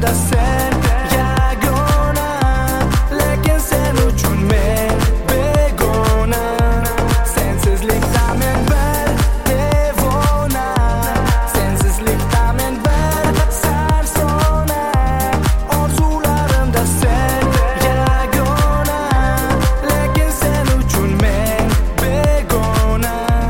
Orzularımda sen yagona, lekin sen uchun men begona. Sensizlikda men bir devona, sensizlikda men bir sarsona. Orzularımda sen yagona, lekin sen uchun men begona.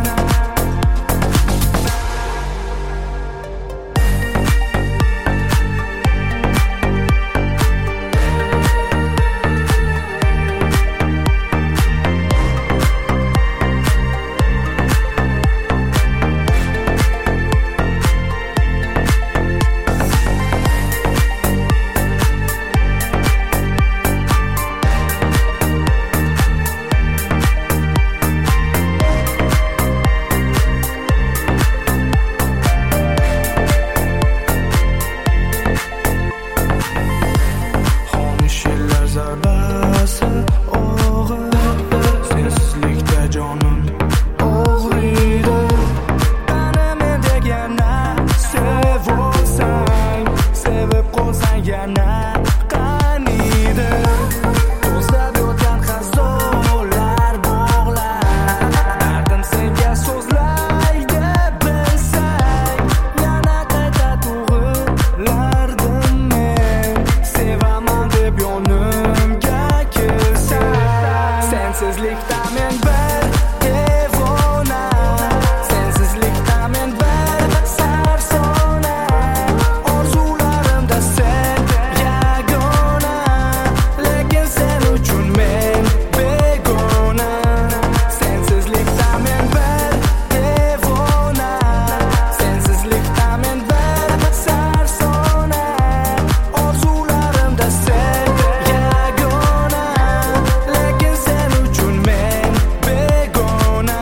Xomush yillar zarbasi og'ir, sensizlikda jonim og'riydi. Ana men degana sevsang, sevib qolsang yana qaniydi. To'zlab yotgan xazonlar bog'lar, dardim senga so'zlay deb bilsang, yana qayta tug'ilardim men. Sevaman deb yonimga kelsang, sensizlikda men bir devona, sensizlikda men bir sarsona. Orzularimda sen yagona, lekin sen uchun men begona. Sensizlikda men bir devona, sensizlikda men bir sarsona. Orzularimda sen yagona, lekin sen uchun men begona.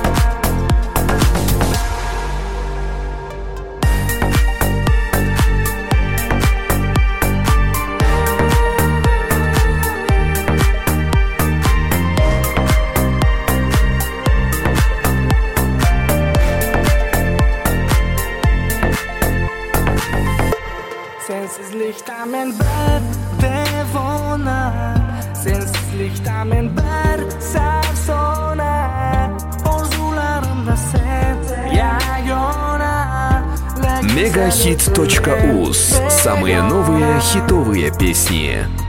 Sensizlikda men bir devona, sensizlikda men bir sarsona. Orzularimda sen yagona, lekin sen uchun Megahit.uz. Самые новые хитовые песни.